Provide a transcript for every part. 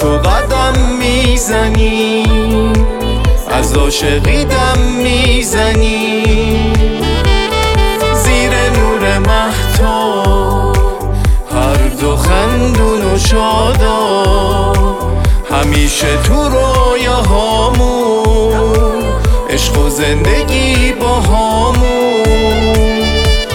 تو قدم میزنی، از عاشقی دم میزنی. زیر نور مهتاب هر دو خندون و شادا، همیشه تو رویاهامون عشق و زندگی با هامون.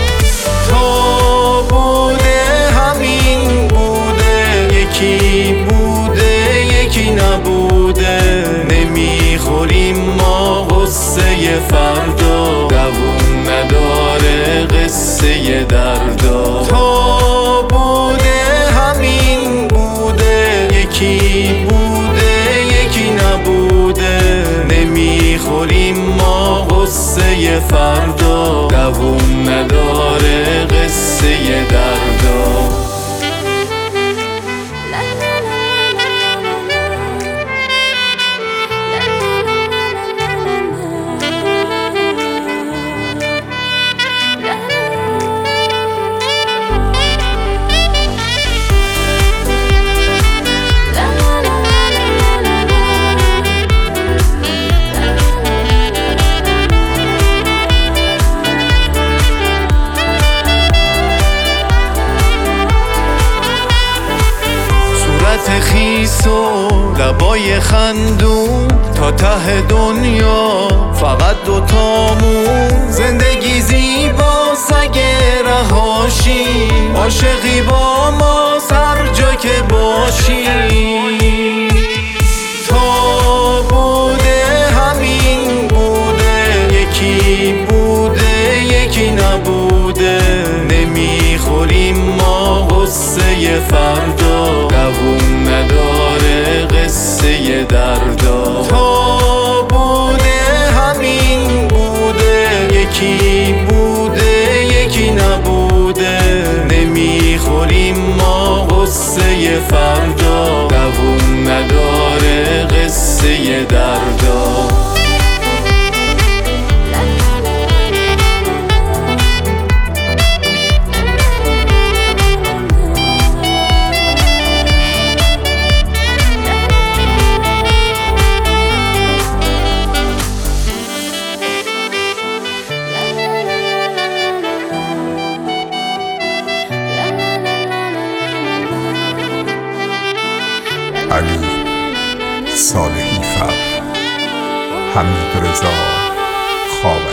تا بوده همین بوده، یکی بوده یکی نبوده. نمیخوریم ما غصه فردا، دووم نداره قصه دردا. تا بوده همین بوده، یکی بوده یکی نبوده. نمیخوریم ما غصه فردا، دووم نداره قصه دردا. خیس و لبای خندون تا ته دنیا، فقط دوتامون. زندگی زیباست اگه رهاشی، عاشقی با ما هر جا که باشی. تا بوده همین بوده، یکی بوده یکی نبوده. نمیخوریم ما غصه فردا، دووم نداره قصه دردا. تا بوده همین بوده، یکی بوده یکی نبوده. نمیخوریم ما غصه فردا، دووم نداره قصه دردا. علی صالحی فر، حمید رضا خواب